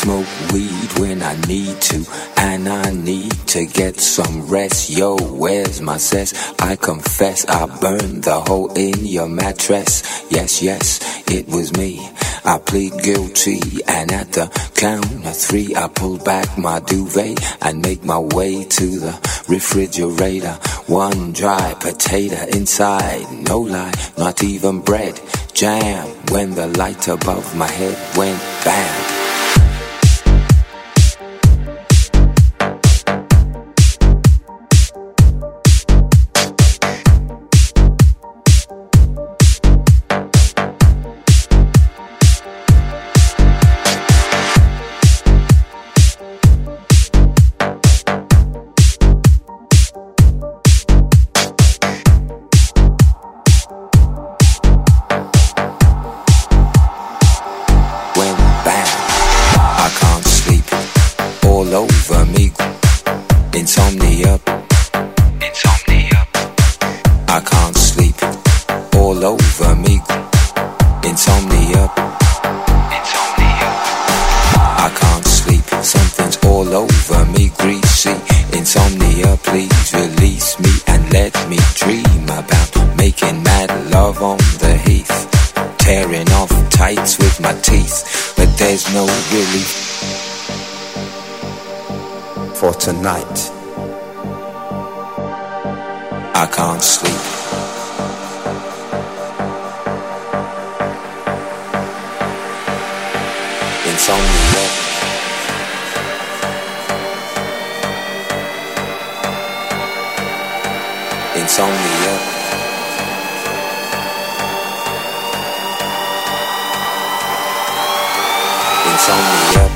smoke weed when I need to, and I need to get some rest. Yo, where's my cess? I confess I burned the hole in your mattress. Yes, yes, it was me. I plead guilty, and at the count of 3 I pull back my duvet and make my way to the refrigerator. One dry potato inside, no lie, not even bread. Jam when the light above my head went bam. Over me, insomnia, I can't sleep. All over me, insomnia, I can't sleep. Something's all over me, greasy. Insomnia, please release me and let me dream about making mad love on the heath, tearing off tights with my teeth, but there's no relief for tonight. I can't sleep. Insomnia. Insomnia. Insomnia.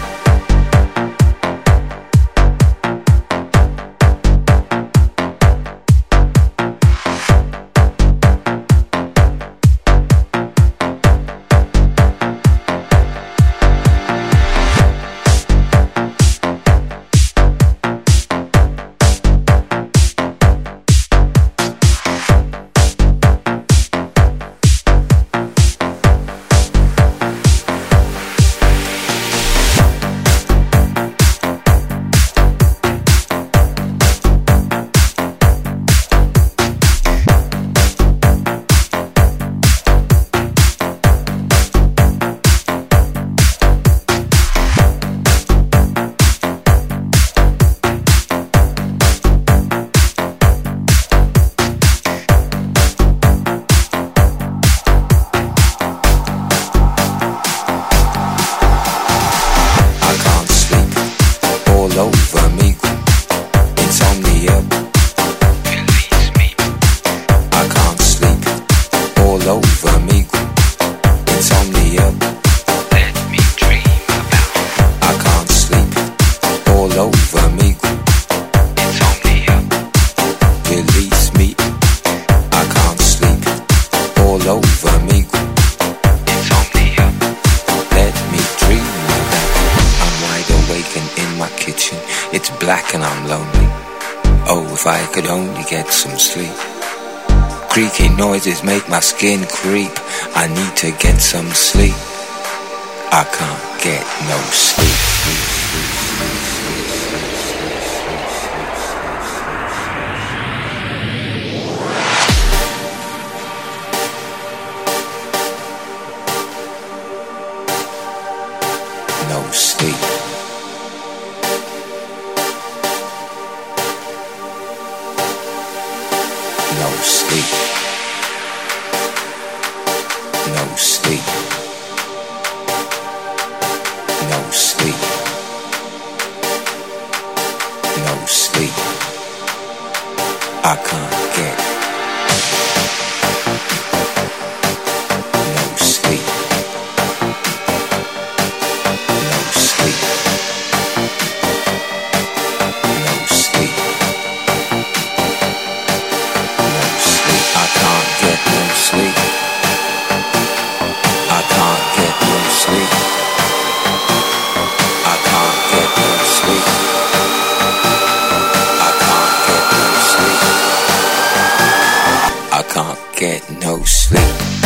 Over me, insomnia, release me. I can't sleep. All over me, insomnia, let me dream about. I can't sleep. All over me, insomnia, release me. I can't sleep. All over me, insomnia, let me dream about. I'm wide awake and in my kitchen. It's black and I'm lonely. Oh, if I could only get some sleep. Creaky noises make my skin creep. I need to get some sleep. I can't get no sleep. No sleep. No sleep. No sleep. No sleep. No sleep. I can't get no sleep. No sleep. No sleep. I can't get no sleep. I can't get no sleep. I can't get no sleep. I can't get no sleep. I can't get no sleep.